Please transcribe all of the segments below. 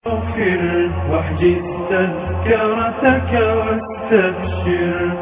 اغفر واحجز تذكرتك واستبشر،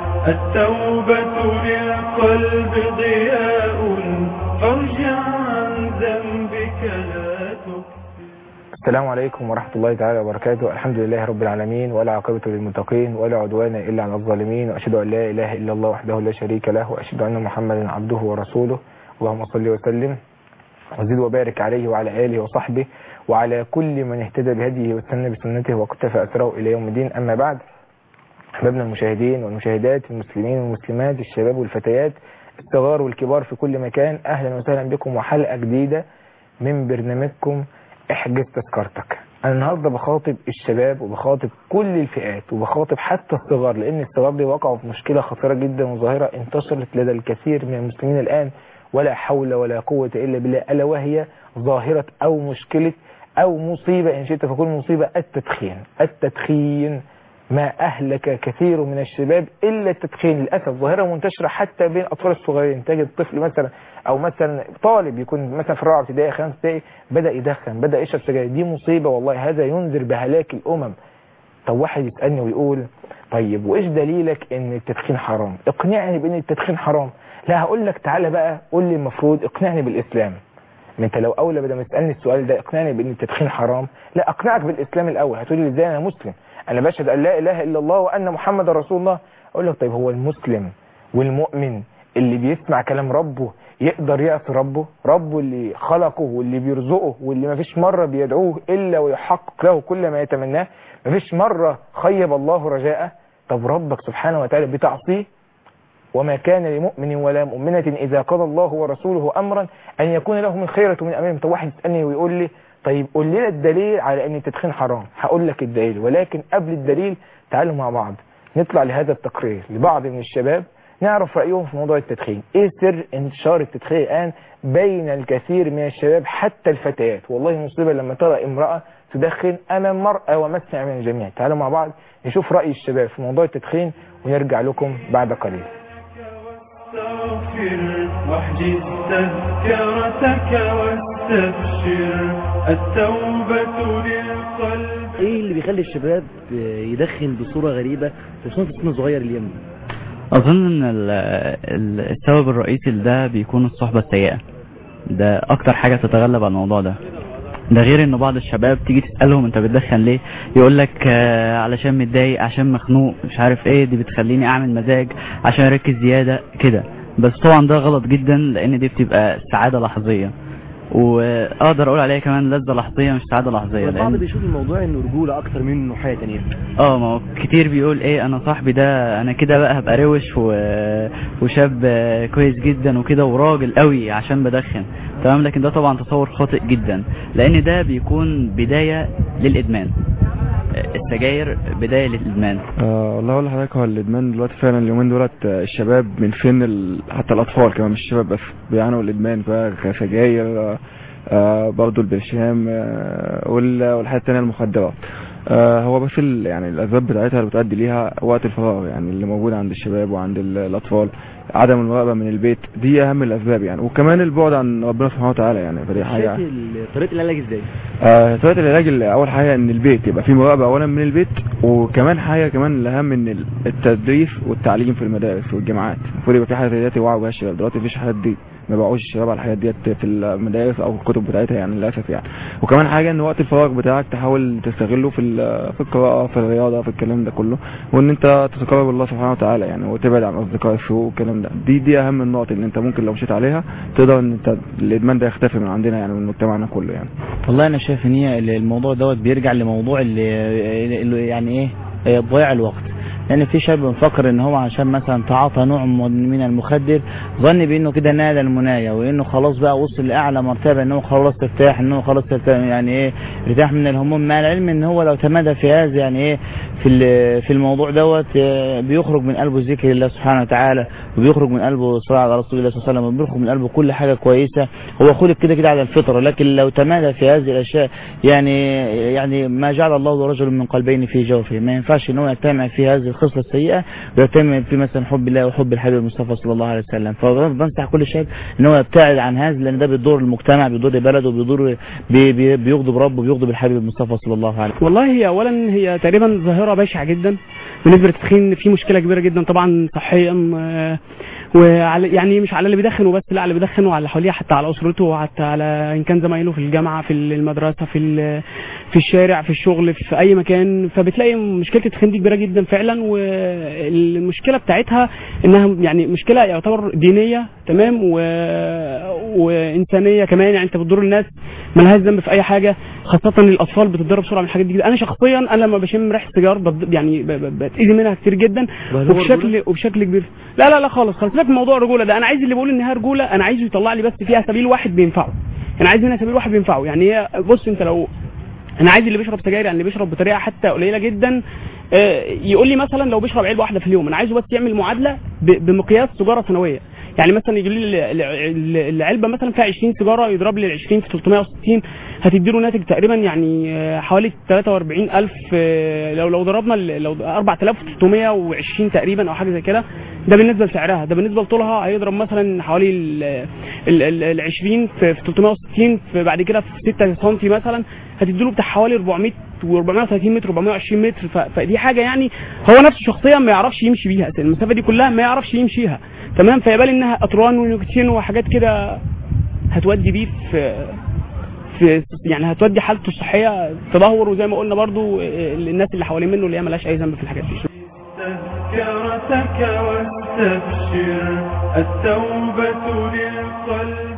التوبة للقلب ضياء، فارجع عن ذنبك لا تكفر. السلام عليكم ورحمة الله تعالى وبركاته. الحمد لله رب العالمين، ولا عاقبة للمتقين، ولا عدوان إلا على الظالمين، وأشهد أن لا إله إلا الله وحده لا شريك له، وأشهد أن محمدا عبده ورسوله. اللهم صل وسلم وزد وبارك عليه وعلى آله وصحبه وعلى كل من اهتدى بهديه واستنى بسنته واقتفى أثره إلى يوم الدين. أما بعد، أحبابنا المشاهدين والمشاهدات، المسلمين والمسلمات، الشباب والفتيات، الصغار والكبار في كل مكان، أهلا وسهلا بكم وحلقة جديدة من برنامجكم احجز تذكرتك. أنا النهاردة بخاطب الشباب وبخاطب كل الفئات وبخاطب حتى الصغار، لأن الصغار دي وقعوا في مشكلة خطيرة جدا وظاهرة انتشرت لدى الكثير من المسلمين الآن، ولا حول ولا قوة إلا بالله، ألا وهي ظاهرة أو مشكلة أو مصيبة إن شئت فكل مصيبة، التدخين. ما أهلك كثير من الشباب إلا التدخين. للأسف ظاهرة منتشرة حتى بين الأطفال الصغيرين. تجد طفل مثلا أو مثلا طالب يكون مثلا في الرابعة ابتدائي خامسة ابتدائي بدأ يدخن، بدأ يشرب سجاير. دي مصيبة والله، هذا ينذر بهلاك الأمم. طب واحد يسألني ويقول طيب وإيش دليلك إن التدخين حرام؟ اقنعني بإن التدخين حرام. لا، هقول لك تعالى بقى قول لي المفروض اقنعني بالإسلام. ما انت لو اولى بدل ما تسالني السؤال ده اقنعني بان التدخين حرام، لا اقنعك بالاسلام الاول. هتقول لي ازاي؟ انا مسلم، انا بشهد ان لا اله الا الله وان محمد رسول الله. اقول لك طيب هو المسلم والمؤمن اللي بيسمع كلام ربه يقدر يعصي ربه اللي خلقه واللي بيرزقه واللي ما فيش مره بيدعوه الا ويحقق له كل ما يتمناه، ما فيش مره خيب الله رجاءه؟ طب ربك سبحانه وتعالى بتعصيه؟ وما كان لمؤمن ولا مؤمنة إذا قضى الله ورسوله أمرا أن يكون لهم الخيرة من أمرهم. طب واحد يسألني ويقول لي طيب قول لنا الدليل على أن التدخين حرام. هقول لك الدليل، ولكن قبل الدليل تعالوا مع بعض نطلع لهذا التقرير لبعض من الشباب نعرف رأيهم في موضوع التدخين. إيه سر انتشار التدخين الآن بين الكثير من الشباب حتى الفتيات؟ والله مصيبة لما ترى امرأة تدخن أمام مرأة ومسمع من الجميع. تعالوا مع بعض نشوف رأي الشباب في موضوع التدخين ونرجع لكم بعد قليل. استغفر واحجز تذكرتك واستبشر، التوبة للقلب. ايه اللي بيخلي الشباب يدخن بصورة غريبة خصوصا في سن صغير اليوم؟ اظن ان السبب الرئيسي لده بيكون الصحبة السيئة. ده اكتر حاجة تتغلب على الموضوع ده غير ان بعض الشباب تيجي تسألهم انت بتدخن ليه، يقول لك علشان متضايق، عشان مخنوق، مش عارف ايه، دي بتخليني اعمل مزاج، عشان اركز زيادة كده. بس طبعا ده غلط جدا، لان دي بتبقى سعادة لحظية، واقدر اقول عليها كمان لذة لحظية مش سعادة لحظية. البعض بيشوف الموضوع انه رجولة اكتر منه حاجة تانية. ما هو كتير بيقول ايه، انا صاحبي ده انا كده بقى هبقى روش وشاب كويس جدا وكده وراجل قوي عشان بدخن، تمام. لكن ده طبعا تصور خاطئ جدا، لان ده بيكون بداية للادمان. السجاير بداية للإدمان. والله أقول لحضرتك، هو الإدمان دلوقتي فعلا اليومين دولت الشباب من فين حتى الأطفال كمان مش الشباب بس بيعانوا الإدمان، كسجاير، برضو البرشام، والحاجات التانية المخدرات. هو بس يعني الأسباب بتاعتها اللي بتؤدي ليها وقت الفراغ يعني اللي موجود عند الشباب وعند الأطفال، عدم المراقبة من البيت، دي أهم الأسباب يعني، وكمان البعد عن ربنا سبحانه وتعالى يعني. فدي حاجة. طريقة العلاج ازاي؟ طريقة العلاج أول حاجة إن البيت يبقى فيه مراقبة أولا من البيت، وكمان حاجة كمان الأهم إن التدريس والتعليم في المدارس والجامعات المفروض يبقى في حاجة ديت يوعوا بها الشباب. دلوقتي مفيش حاجات دي، ما بقوش الشباب على الحاجات ديت في المدارس او الكتب بتاعتها يعني للاسف يعني. وكمان حاجه ان وقت الفراغ بتاعك تحاول تستغله في القراءه، في الرياضه، في الكلام ده كله، وان انت تتقرب الله سبحانه وتعالى يعني، وتبعد عن اصدقاء السوء والكلام ده. دي اهم النقط اللي انت ممكن لو مشيت عليها تقدر ان انت الادمان ده يختفي من عندنا يعني، من مجتمعنا كله يعني. والله انا شايف ان هي الموضوع دوت بيرجع لموضوع اللي يعني ايه، ضياع الوقت. لان في شاب مفكر ان هو عشان مثلا تعاطى نوع من المخدر ظن بانه كده نال المناية، وانه خلاص بقى وصل لاعلى مرتبه، انه خلاص ارتاح، انه خلاص يعني ايه ارتاح من الهموم، مع العلم ان هو لو تمادى في هذا يعني ايه في الموضوع دوت بيخرج من قلبه ذكر الله سبحانه وتعالى، وبيخرج من قلبه الصلاة على رسول الله صلى الله عليه وسلم، وبيخرج من قلبه كل حاجة كويسة. هو خلق كده على الفطرة، لكن لو تمادى في هذه الأشياء يعني ما جعل الله رجل من قلبين في جوفه. ما ينفعش ان هو يجتمع في هذه الخصلة السيئة ويجتمع في مثلا حب الله وحب الحبيب المصطفى صلى الله عليه وسلم. فبنصح كل شاب ان هو يبتعد عن هذا، لان ده بيضر المجتمع، بيضر بلده، بيغضب ربه، بيغضب الحبيب المصطفى صلى الله عليه وسلم. والله هي اولا هي تقريبا ظاهره بشعه جدا بالنسبه للتدخين. في مشكله كبيره جدا طبعا صحيا، وعلى يعني مش على اللي بيدخن وبس، لا على اللي بيدخن وعلى اللي حواليه، حتى على اسرته، وحتى على ان كان زمايله في الجامعه، في المدرسه، في الشارع، في الشغل، في اي مكان. فبتلاقي مشكله التدخين دي كبيره جدا فعلا، والمشكله بتاعتها انها يعني مشكله يعتبر دينيه تمام وانسانيه كمان. يعني انت بتضر الناس مالهاش ذنب في اي حاجه، خاصه الاطفال بتتضرر بسرعه من الحاجات دي. انا شخصيا انا لما بشم ريحه سيجار يعني بتاذي منها كتير جدا وبشكل كبير. لا خالص سيبك من موضوع الرجوله ده. انا عايز اللي بيقول انها رجوله انا عايزه يطلع لي بس فيها سبيل واحد بينفعه. انا عايز منها سبيل واحد بينفعه. يعني هي بص، انت لو انا عايز اللي بيشرب سجاير، يعني اللي بيشرب بطريقه حتى قليله جدا، يقول لي مثلا لو بيشرب علبه واحده في اليوم، انا عايزه بس يعمل معادله بمقياس سيجاره سنويه. يعني مثلا يجي لي العلبه مثلا فيها 20 سيجاره، يضرب لي ال 20 في 360 هتدي له ناتج تقريبا يعني حوالي 43000. لو ضربنا لو 4320 تقريبا او حاجه زي كده، ده بالنسبه لسعرها. ده بالنسبه لطولها هيضرب مثلا حوالي ال 20 في 360 بعد كده في 6 سم مثلا هتدي له بتاع حوالي 400 و430 متر 420 متر. فدي حاجه يعني هو نفسه شخصيا ما يعرفش يمشي بيها، المسافه دي كلها ما يعرفش يمشيها تمام. فيبان انها اطران ونيكوتين وحاجات كده هتودي بيه في يعني هتودي حالته الصحيه تدهور. وزي ما قلنا برضو الناس اللي حوالين منه اللي هي مالهاش اي ذنب في الحاجات دي. تذكرتك واستبشر التوبة للقلب.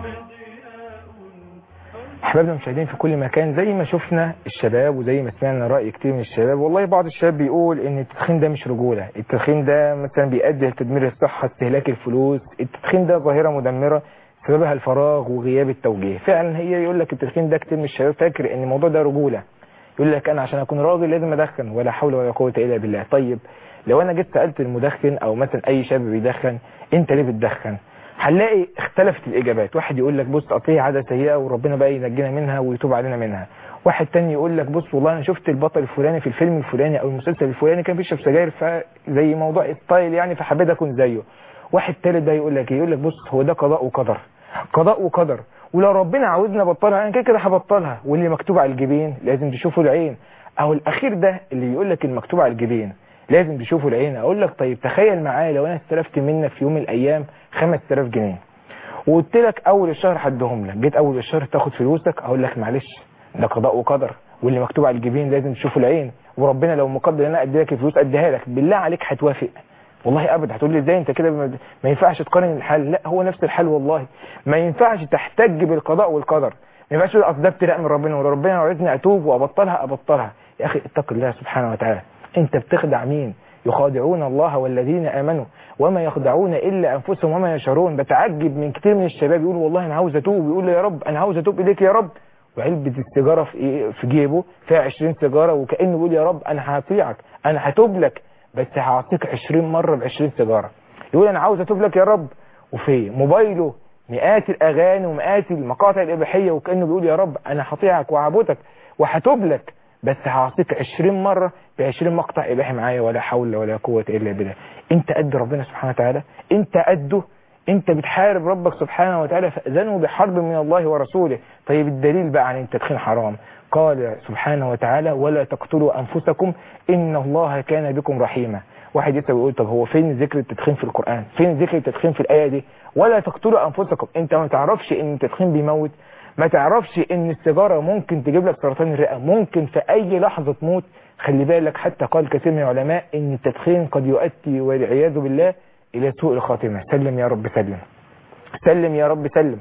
احبابنا المشاهدين في كل مكان، زي ما شفنا الشباب وزي ما سمعنا رأي كتير من الشباب، والله بعض الشباب بيقول ان التدخين ده مش رجولة، التدخين ده مثلا بيؤدي لتدمير الصحة، استهلاك الفلوس، التدخين ده ظاهرة مدمرة سببها الفراغ وغياب التوجيه. فعلا هي يقول لك التدخين ده كتير من الشباب فاكر ان الموضوع ده رجولة، يقول لك انا عشان اكون راجل لازم ادخن، ولا حول ولا قوة الا بالله. طيب لو انا جيت سألت المدخن او مثلا اي شاب بيدخن انت ليه بتدخن، هنلاقي اختلفت الاجابات. واحد يقول لك بص اصل هي عاده سيئه وربنا بقى ينجينا منها ويتوب علينا منها. واحد تاني يقول لك بص والله انا شفت البطل الفلاني في الفيلم الفلاني او المسلسل الفلاني كان بيشرب سجاير فزي موضوع ستايل يعني فحبيت اكون زيه. واحد تالت ده يقول لك بص هو ده قضاء وقدر، قضاء وقدر، ولو ربنا عاوزنا ابطلها انا كده هبطلها، واللي مكتوب على الجبين لازم تشوفه العين. او الاخير ده اللي يقول لك المكتوب على الجبين لازم تشوفه العين. اقول لك طيب تخيل معايا لو انا استلفت منك في يوم من الايام 5000 جنيه وقلت لك اول الشهر هديهم لك، جيت اول الشهر تاخد فلوسك، اقول لك معلش ده قضاء وقدر، واللي مكتوب على الجبين لازم تشوفه العين، وربنا لو مقدر ان انا ادي لك الفلوس اديها لك. بالله عليك هتوافق؟ والله ابدا. هتقول لي ازاي انت كده ما ينفعش تقارن الحال. لا هو نفس الحال والله. ما ينفعش تحتج بالقضاء والقدر، ما ينفعش تقول اصل ده ابتلاء من ربنا وربنا لو عايزني اتوب وابطلها. يا اخي اتق الله سبحانه وتعالى. انت بتخدع مين؟ يخادعون الله والذين آمنوا وما يخدعون إلا أنفسهم وما يشعرون. بتعجب من كتير من الشباب يقول والله أنا عاوز أتوب، يقول يا رب أنا عاوز أتوب إليك يا رب، وعلبة السيجارة في جيبه فيها 20 سيجارة، وكأنه بيقول يا رب أنا هطيعك أنا هتوب لك بس هعطيك 20 مرة ب20 سيجارة. يقول أنا عاوز أتوب لك يا رب، وفي موبايله مئات الأغاني ومئات المقاطع الإباحية، وكأنه بيقول يا رب أنا هطيعك وهعبدك وهتوب لك بس هعطيك 20 مرة ب20 مقطع إباحي معايا، ولا حول ولا قوة إلا بالله. انت قد ربنا سبحانه وتعالى؟ انت قده؟ انت بتحارب ربك سبحانه وتعالى، فأذنوا بحرب من الله ورسوله. طيب الدليل بقى عن التدخين حرام، قال سبحانه وتعالى ولا تقتلوا أنفسكم إن الله كان بكم رحيما. واحد يسأل ويقول طب هو فين ذكر التدخين في القرآن؟ فين ذكر التدخين في الآية دي؟ ولا تقتلوا أنفسكم. انت ما تعرفش ان التدخين بيموت؟ ما تعرفش ان السيجارة ممكن تجيب لك سرطان الرئة، ممكن في اي لحظة تموت؟ خلي بالك حتى قال كثير من العلماء ان التدخين قد يؤدي والعياذ بالله الى سوء الخاتمة. سلم يا رب سلم، سلم يا رب سلم.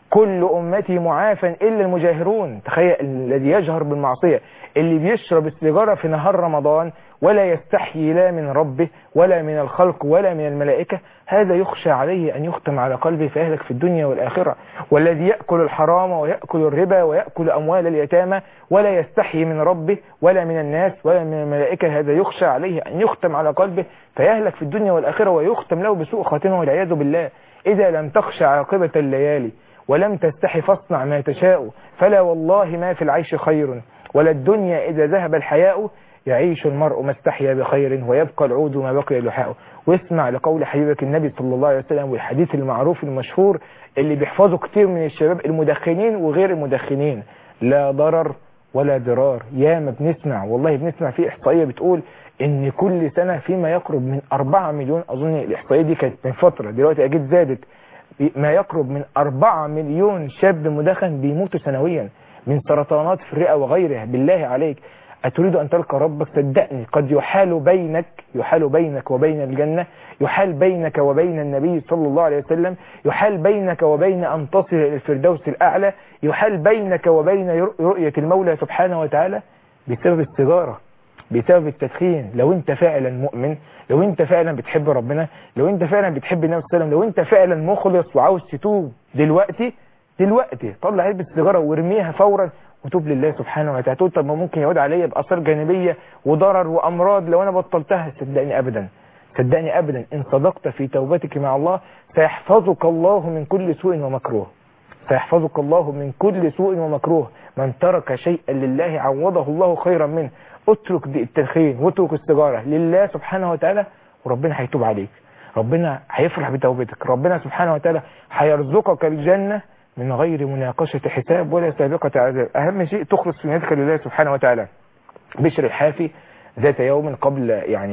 كل أمتي معافى إلا المجاهرون. تخيل الذي يجهر بالمعصية، اللي بيشرب السيجارة في نهار رمضان ولا يستحيي لا من ربه ولا من الخلق ولا من الملائكة، هذا يخشى عليه أن يختم على قلبه فيهلك في الدنيا والآخرة. والذي يأكل الحرام ويأكل الربا ويأكل أموال اليتامى ولا يستحيي من ربه ولا من الناس ولا من الملائكة، هذا يخشى عليه أن يختم على قلبه فيهلك في الدنيا والآخرة ويختم له بسوء خاتمه والعياذ بالله. إذا لم تخشى عاقبة الليالي ولم تستحي فاصنع ما تشاء، فلا والله ما في العيش خير، ولا الدنيا إذا ذهب الحياء، يعيش المرء ما استحيا بخير ويبقى العود ما بقي لحاء. واسمع لقول حبيبك النبي صلى الله عليه وسلم والحديث المعروف المشهور اللي بيحفظه كتير من الشباب المدخنين وغير المدخنين: لا ضرر ولا ضرار. ياما بنسمع، والله بنسمع في إحصائية بتقول إن كل سنة فيما يقرب من 4 مليون، أظن الإحصائية دي كانت من فترة، دلوقتي أكيد زادت، ما يقرب من 4 مليون شاب مدخن بيموتوا سنويا من سرطانات في الرئة وغيرها. بالله عليك أتريد أن تلقى ربك؟ صدقني قد يحال بينك وبين الجنة، يحال بينك وبين النبي صلى الله عليه وسلم، يحال بينك وبين أن تصل إلى الفردوس الأعلى، يحال بينك وبين رؤية المولى سبحانه وتعالى بسبب السيجارة، بسبب التدخين. لو انت فعلا مؤمن، لو انت فعلا بتحب ربنا، لو انت فعلا بتحب النبي صلى الله عليه وسلم، لو انت فعلا مخلص وعاوز تتوب دلوقتي طلع علبة السيجارة وارميها فورا وتوب لله سبحانه وتعالى. تقول طب ما ممكن يعود عليا بآثار جانبية وضرر وأمراض لو أنا بطلتها. صدقني أبدا إن صدقت في توبتك مع الله سيحفظك الله من كل سوء ومكروه، سيحفظك الله من كل سوء ومكروه. من ترك شيئا لله عوضه الله خيرا منه. اترك التدخين واترك السيجارة لله سبحانه وتعالى وربنا هيتوب عليك، ربنا هيفرح بتوبتك، ربنا سبحانه وتعالى هيرزقك الجنة من غير مناقشة حساب ولا سابقة عذاب. أهم شيء تخلص في نيتك لله سبحانه وتعالى. بشر الحافي ذات يوم قبل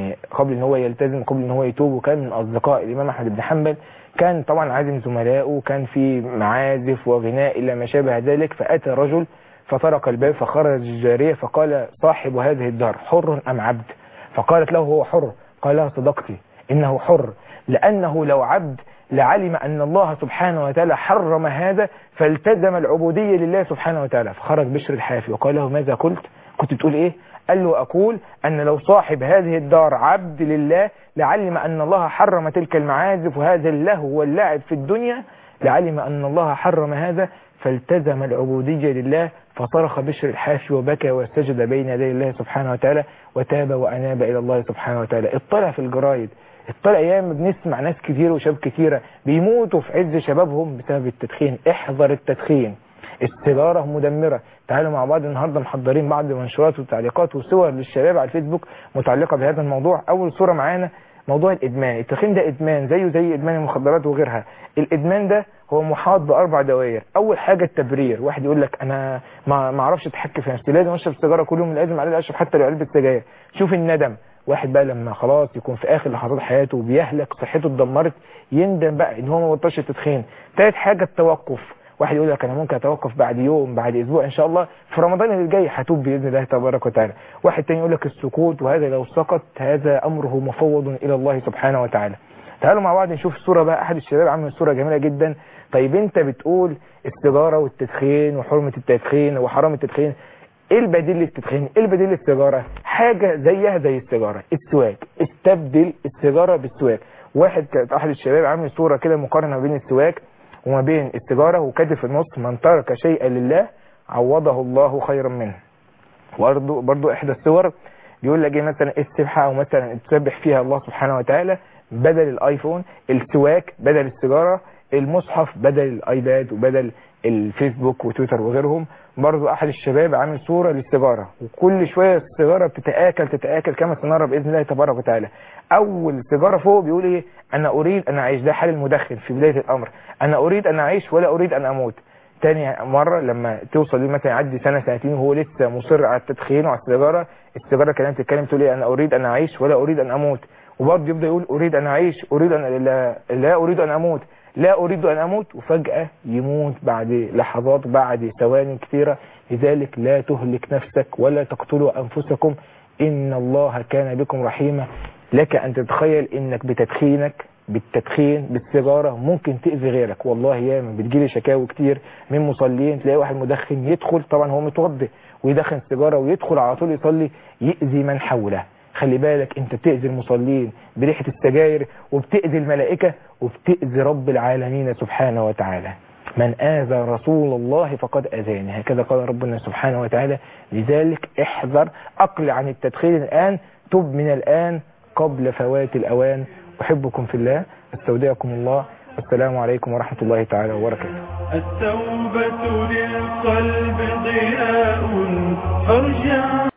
ان هو يلتزم، قبل ان هو يتوب، وكان من أصدقاء الإمام أحمد بن حنبل، كان طبعا عازم زملائه، كان في معازف وغناء إلى ما شابه ذلك. فأتى رجل فطرق الباب فخرج الجارية فقال: صاحب هذه الدار حر أم عبد؟ فقالت له: هو حر. قال لها: صدقتي إنه حر، لأنه لو عبد لعلم أن الله سبحانه وتعالى حرم هذا فالتزم العبودية لله سبحانه وتعالى. فخرج بشر الحافي وقال له: ماذا قلت؟ كنت بتقول إيه؟ قال له: أقول أن لو صاحب هذه الدار عبد لله لعلم أن الله حرم تلك المعازف وهذا اللهو واللعب في الدنيا، لعلم أن الله حرم هذا فالتزم العبودية لله. فصرخ بشر الحافي وبكى وسجد بين يدي الله سبحانه وتعالى وتاب وأناب إلى الله سبحانه وتعالى. اطلع في الجرايد، اطلع ايام بنسمع ناس كتير وشباب كتيرة بيموتوا في عز شبابهم بسبب التدخين. احذر التدخين، السيجارة مدمرة. تعالوا مع بعض النهاردة محضرين بعض منشورات وتعليقات وصور للشباب على الفيسبوك متعلقة بهذا الموضوع. اول صورة معانا موضوع الادمان. التدخين ده ادمان زيه زي ادمان المخدرات وغيرها. الادمان ده هو محاط ب4 دوائر. اول حاجة التبرير، واحد يقول لك انا ما اعرفش اتحكم في نفسي، لازم اشرب سيجارة كل يوم، لازم عليه اشرب حتى لو علبة سجاير. شوف الندم، واحد بقى لما خلاص يكون في اخر لحظات حياته وبيهلك صحته اتدمرت يندم بقى ان هو ما بطلش التدخين. ثالث حاجة التوقف، واحد يقول لك انا ممكن اتوقف بعد يوم بعد اسبوع ان شاء الله في رمضان اللي جاي هتوب باذن الله تبارك وتعالى. واحد تاني يقول لك السكوت، وهذا لو سقط هذا امره مفوض الى الله سبحانه وتعالى. تعالوا مع بعض نشوف الصورة بقى. احد الشباب عمل صورة جميلة جدا. طيب انت بتقول السيجارة والتدخين وحرمة التدخين وحرام التدخين، ايه البديل للتدخين؟ ايه البديل للسيجارة؟ حاجة زيها زي السيجارة، السواك. استبدل السيجارة بالسواك. احد الشباب عامل صورة كده مقارنة بين السواك وما بين السيجارة وكاتب في النص: من ترك شيئا لله عوضه الله خيرا منه. برضو احدى الصور بيقول لك مثلا السبحة او مثلا تسبح فيها الله سبحانه وتعالى بدل الايفون، السواك بدل السيجارة، المصحف بدل الايباد وبدل الفيسبوك وتويتر وغيرهم. برضو احد الشباب عامل صورة للسيجارة، وكل شوية السيجارة بتتآكل كما سنرى بإذن الله تبارك وتعالى. اول سيجارة فوق بيقول ايه؟ انا اريد ان اعيش. ده حال المدخن في بداية الامر، انا اريد ان اعيش ولا اريد ان اموت. تاني مرة لما توصل ليه مثلا يعدي سنة سنتين وهو لسه مصر على التدخين وعلى السيجارة كانت تتكلم تقول ايه؟ انا اريد ان اعيش ولا اريد ان اموت. وبرضه يبدأ يقول اريد ان اعيش، اريد ان لا اريد ان اموت، لا أريد أن أموت، وفجأة يموت بعد لحظات بعد ثواني كثيرة. لذلك لا تهلك نفسك ولا تقتلوا أنفسكم إن الله كان بكم رحيما. لك أن تتخيل إنك بتدخينك بالتدخين بالسيجاره ممكن تاذي غيرك. والله ياما بتجيلي شكاوي كتير من مصلين، تلاقي واحد مدخن يدخل، طبعا هو متوضئ ويدخن سيجاره ويدخل على طول يصلي يأذي من حوله. خلي بالك انت بتأذي المصلين بريحه السجاير، وبتأذي الملائكه، وبتأذي رب العالمين سبحانه وتعالى. من آذى رسول الله فقد أذاني، هكذا قال ربنا سبحانه وتعالى. لذلك احذر، أقل عن التدخين الآن، تب من الآن قبل فوات الأوان. أحبكم في الله، استودعكم الله، والسلام عليكم ورحمة الله تعالى وبركاته. التوبة للقلب ضياء، فارجع